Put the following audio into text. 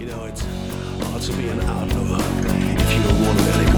You know, it's hard to be an outlaw if you don't want to let it